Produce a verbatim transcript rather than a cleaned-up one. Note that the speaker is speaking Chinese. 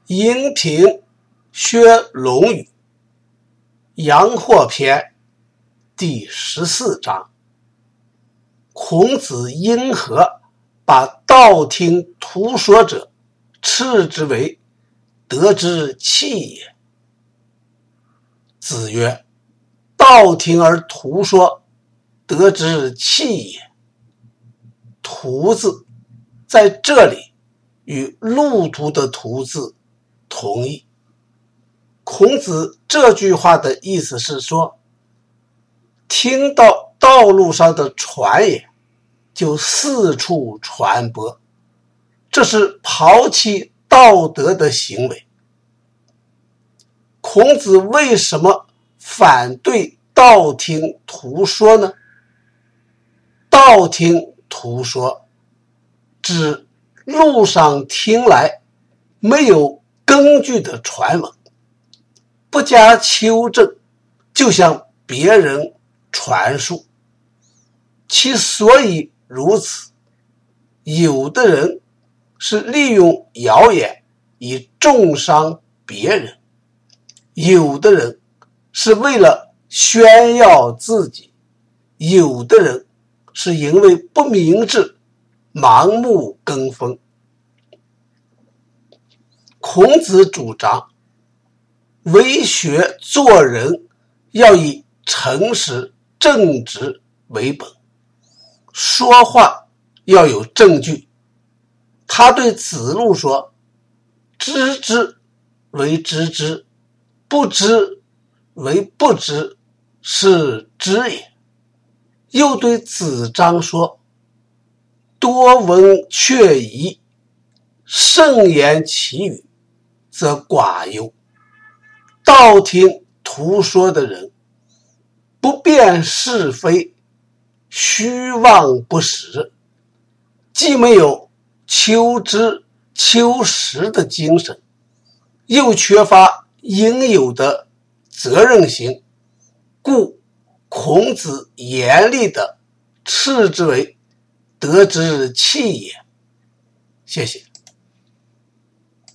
应评薛龙语阳货篇第十四章。孔子因何把道听途说者斥之为得之器也？子曰：道听而途说，得之器也。途字在这里与路途的途字同义。孔子这句话的意思是说，听到道路上的传言就四处传播，这是抛弃道德的行为。孔子为什么反对道听途说呢？道听途说指路上听来没有根据的传闻，不加求证就向别人传述。其所以如此，有的人是利用谣言以重伤别人，有的人是为了炫耀自己，有的人是因为不明智盲目跟风。孔子主张为学做人要以诚实正直为本，说话要有证据。他对子路说，知之为知之，不知为不知，是知也。又对子张说，多闻确疑，慎言其语，则寡忧。道听途说的人，不辨是非，虚妄不实，既没有求知求实的精神，又缺乏应有的责任心，故孔子严厉地斥之为得之器也。谢谢。